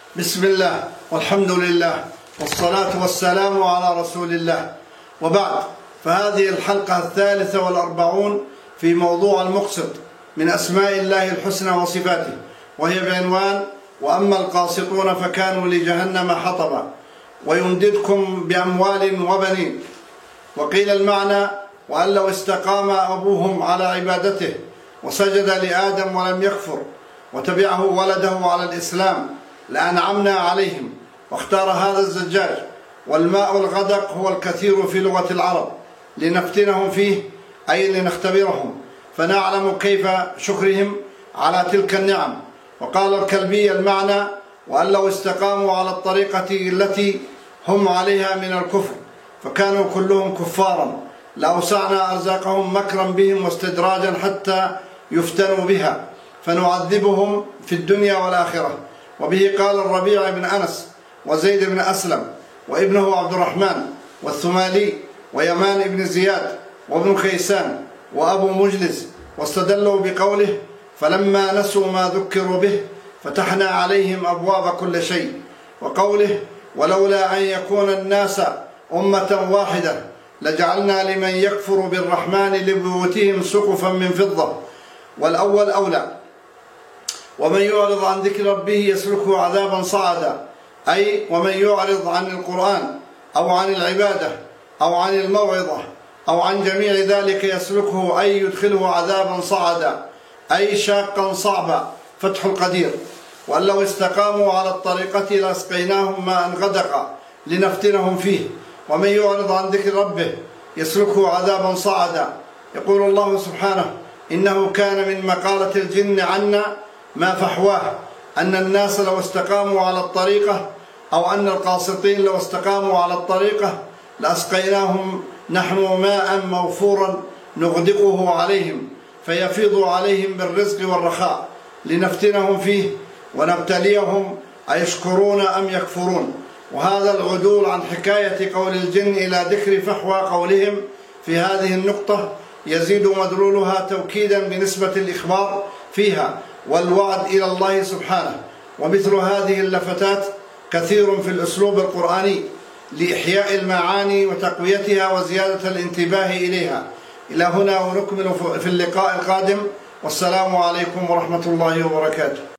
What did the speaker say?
بسم الله والحمد لله والصلاة والسلام على رسول الله، وبعد، فهذه الحلقة 43 في موضوع المقسط من أسماء الله الحسنى وصفاته، وهي بعنوان: وأما القاسطون فكانوا لجهنم حطبا ويمددكم بأموال وبنين. وقيل المعنى: وأن لو استقام أبوهم على عبادته وسجد لآدم ولم يكفر وتبعه ولده على الإسلام لأنعمنا عليهم. واختار هذا الزجاج: والماء الغدق هو الكثير في لغة العرب لنفتنهم فيه، أي لنختبرهم فنعلم كيف شكرهم على تلك النعم. وقال الكلبي المعنى: وأن لو استقاموا على الطريقة التي هم عليها من الكفر فكانوا كلهم كفارا لأوسعنا أرزاقهم مكرا بهم واستدراجا حتى يفتنوا بها فنعذبهم في الدنيا والآخرة. وبه قال الربيع بن أنس وزيد بن أسلم وابنه عبد الرحمن والثمالي ويمان بن زياد وابن خيسان وأبو مجلس، واستدلوا بقوله: فلما نسوا ما ذكروا به فتحنا عليهم أبواب كل شيء، وقوله: ولولا أن يكون الناس أمة واحدة لجعلنا لمن يكفر بالرحمن لبيوتهم سقفا من فضة. والأول أولى: ومن يعرض عن ذكر ربه يسلكه عذابا صعدا، أي ومن يعرض عن القرآن أو عن العبادة أو عن الموعظة أو عن جميع ذلك يسلكه، أي يدخله عذابا صعدا، أي شاقا صعبا. فتح القدير: وأن لو استقاموا على الطريقة لأسقيناهم ماء غدقا لنفتنهم فيه. ومن يعرض عن ذكر ربه يسلكه عذابا صعدا. يقول الله سبحانه: إنه كان من مقالة الجن عنا ما فحواه، أن الناس لو استقاموا على الطريقة، أو أن القاسطين لو استقاموا على الطريقة لأسقيناهم نحن ماء موفورا نغدقه عليهم فيفيض عليهم بالرزق والرخاء لنفتنهم فيه ونبتليهم أيشكرون أم يكفرون. وهذا العدول عن حكاية قول الجن إلى ذكر فحوى قولهم في هذه النقطة يزيد مدلولها توكيدا بنسبة الإخبار فيها والوعد إلى الله سبحانه. ومثل هذه اللفتات كثير في الأسلوب القرآني لإحياء المعاني وتقويتها وزيادة الانتباه إليها. إلى هنا ونكمل في اللقاء القادم، والسلام عليكم ورحمة الله وبركاته.